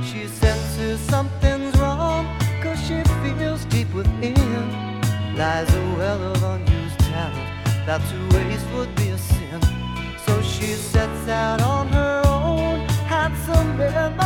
She senses something's wrong, 'cause she feels deep within lies a well of unused talent that to waste would be a sin. So she sets out on her own, handsome man.